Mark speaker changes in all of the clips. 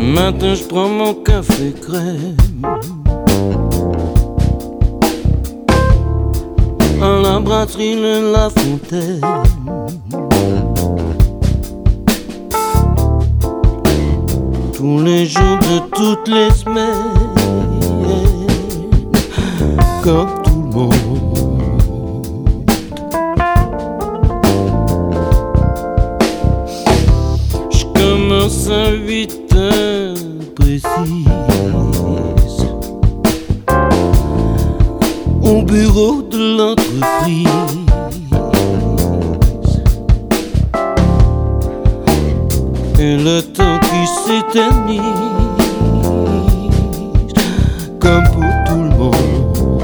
Speaker 1: Matin je prends mon café crème à la brasserie de La Fontaine. Tous les jours de toutes les semaines, comme tout le monde. Je commence à 8 heures précises au bureau de l'entreprise. Et le temps qui s'éternise comme pour tout le monde.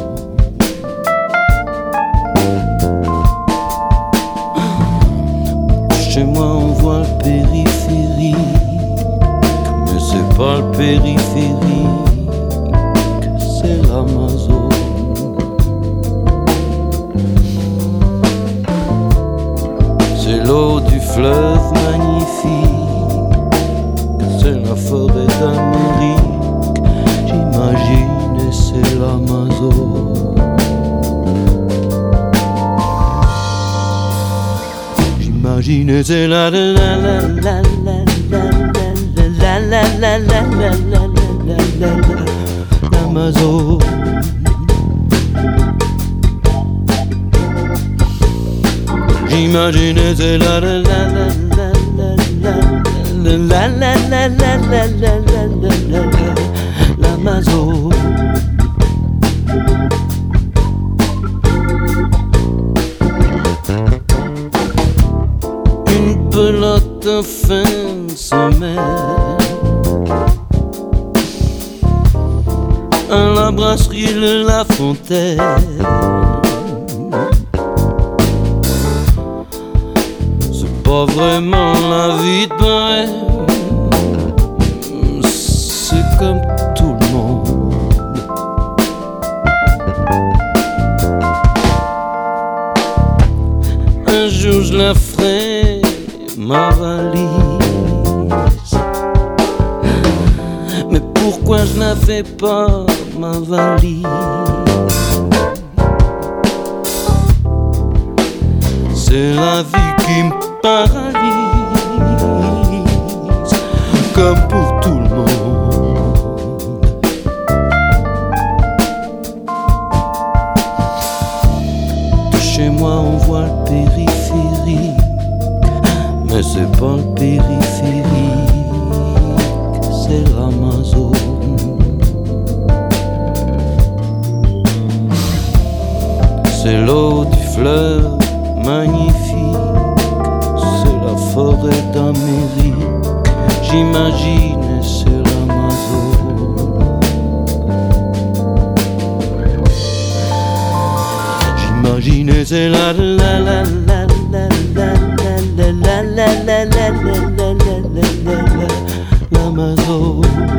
Speaker 1: Chez moi on voit le périphérique, mais c'est pas le périphérique, c'est l'Amazon. C'est l'eau du fleuve magnifique, c'est la forêt d'Amérique, j'imagine, et c'est l'Amazon. J'imagine, et c'est la la la la la la la la la la l'Amazon. J'imagine, c'est la la la la la la la la la l'Amazon. Une pelote en fin de semaine à la brasserie de La Fontaine. Pas vraiment la vie de bohème, c'est comme tout le monde. Un jour je la ferai, ma valise, mais pourquoi je la fais pas, ma valise? C'est la vie qui me paralyse, comme pour tout le monde. De chez moi on voit le périphérique, mais c'est pas le périphérique, c'est l'Amazon. C'est l'eau du fleuve magnifique, c'est la forêt d'Amérique, j'imagine, c'est l'Amazon. J'imagine, c'est la la la la la la la la la la l'Amazon.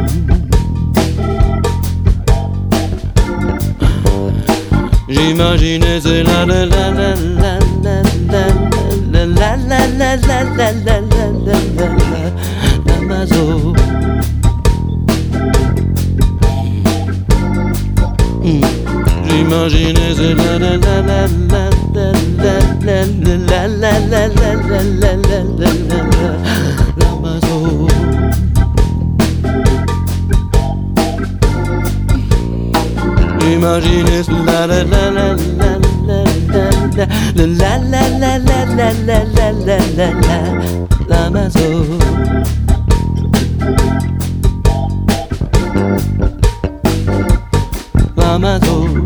Speaker 1: J'imagine, c'est la la la la la la la la la la la l'Amazon. J'imagine, c'est la la la la la la la la la l'Amazon. J'imagine, c'est la la la la la l'Amazon. L'Amazon.